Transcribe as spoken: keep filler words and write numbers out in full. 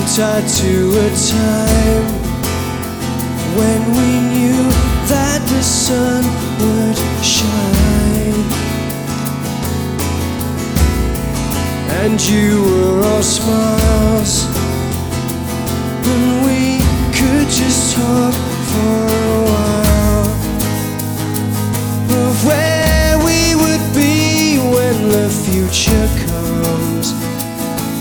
tied to a time when we knew that the sun would shine, and you were all smiles, and we could just talk